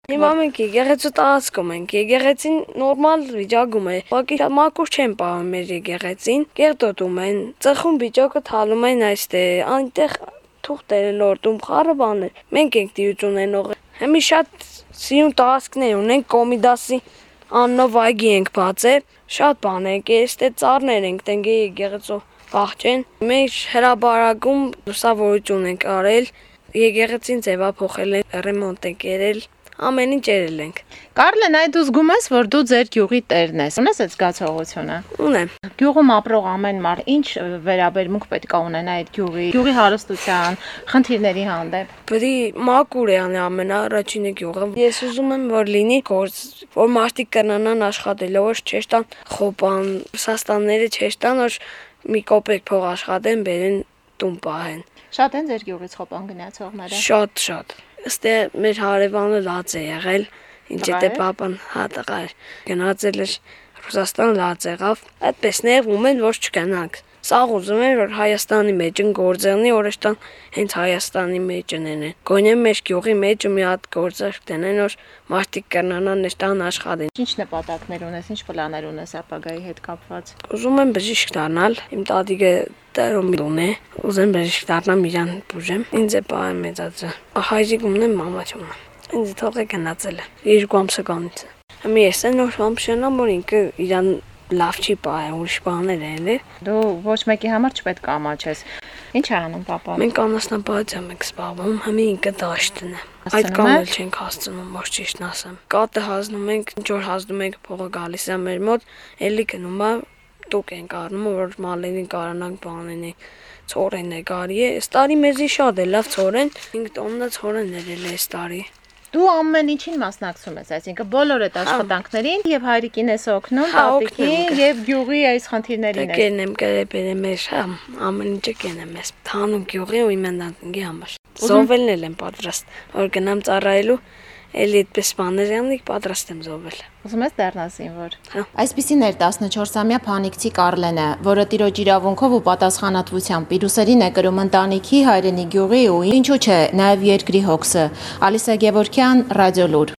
Հիմա մենք եկեղեցու տարածքում ենք, եկեղեցին նորմալ վիճակում է, ուղղակի մաքուր չեն պահում մեր եկեղեցին, կեղտոտում են, ծխում վիճակը թալում են այստեղ, այնտեղ թուղթեր են լորդում, խառը բաներ, մենք ենք դիություն ունենող, հիմի շատ սիրուն տարածքներ ունենք, Կոմիդասի անունով այգի ենք բացել, շատ բան ենք, այստեղ ծառներ ենք տնկել եկեղեցու բաղջեն, մեր հրաբարակում լուսավորություն ենք արել, եկեղեցին ձևափոխել են, ռեմոնտ ենք երել, ամեն ինչ երել ենք։ Կարլեն, այդ դու զգում ես, որ դու ձեր գյուղի տերն ես, ունես այդ զգացողությունը։ Ունեմ։ Գյուղում ապրող ամեն մարդ ինչ վերաբերմունք պետք է ունենա այդ գյուղի հարստության, խնդիրների հանդեպ։ Պետք է մաքուր է ամենաառաջինը գյուղը։ Ես ուզում եմ, որ լինի գործ, որ մարդիկ կնանան աշխատել, որ չեշտան խոպան, սաստանները չեշտան, որ մի կոպեկ փող աշխատեն, բերեն տուն պահեն։ Շատ են ձեր գյուղից խոպան գնացողները։ Շատ։ Այստեղ մեր հարևանը լաց է եղել, ինչ է պապան տղար գնացել էր Ռուսաստան լաց եղավ, այդպես նեղվում են, որ չգնանք։ Սաղ ուզում են, որ Հայաստանի մեջ են գործերնի, որոշտան հենց Հայաստանի մեջ են։ Գոնե մեր գյուղի մեջ մի հատ գործեր տնեն, որ մարդիկ կնանան նշտան աշխատեն։ Ինչ նպատակներ ունես, ինչ պլաններ ունես ապագայի հետ կապված։ Ուզում եմ բժիշկ դառնալ, իմ տատիկը տերոմիլոն է, ուզեմ բժիշկ դառնամ իրան բուժեմ, ինձ է պահել մեծացել։ Հայրիկ ունեմ, մամաչում եմ։ Ինձ թող է գնացել է 2 ամսը կանից։ Հիմա ես են որ ամշանամ, որ ինքը իրան լավ չի պահել, ուրիշ բաներ են։ Դու ոչ մեկի համար չպետք է ամաչես։ Ինչ է անում պապան։ Մենք անասնապահությամբ ենք զբաղվում, հիմա ինքը դաշտն է։ Այդ կամել չենք հասցնում, որ ճիշտն ասեմ։ Կատը հազնում ենք, ինչ որ հազնում ենք, փողը գալիս է մեր մոտ, էլի գնում է, տուկ ենք առնում, որ մալենին կարանանք բանենի։ Ցորեն է գարի է, այս տարի մեզի շատ է լավ ցորեն, 5 տոննա ցորեն ներել է այս տարի։ Դու ամեն ինչին մասնակցում ես, այսինքն բոլոր այդ աշխատանքներին եւ հայրիկին ես օգնում, տատիկին եւ գյուղի այս խնդիրներին ես։ Կենեմ կերպերեմ ես, ամեն ինչը կենեմ ես։ Թանում գյուղի ու իմ ընտանիքի համար։ Զոհվելն եմ պատրաստ, որ գնամ ծառայելու, էլի այդպես բաներ անիկ պատրաստ եմ զոհվել։ Ուզում ես դառնալ զինվոր։ Այսպիսին էր 14-ամյա Փանիկցի Կարլենը, որը տիրոջ իրավունքով ու պատասխանատվությամբ Պիրուսերին է կրում ընտանիքի, հայրենի գյուղի ու ինչու՞ չէ, նաև երկրի հոգսը։ Ալիսա Գևորգյան, Ռադիոլուր։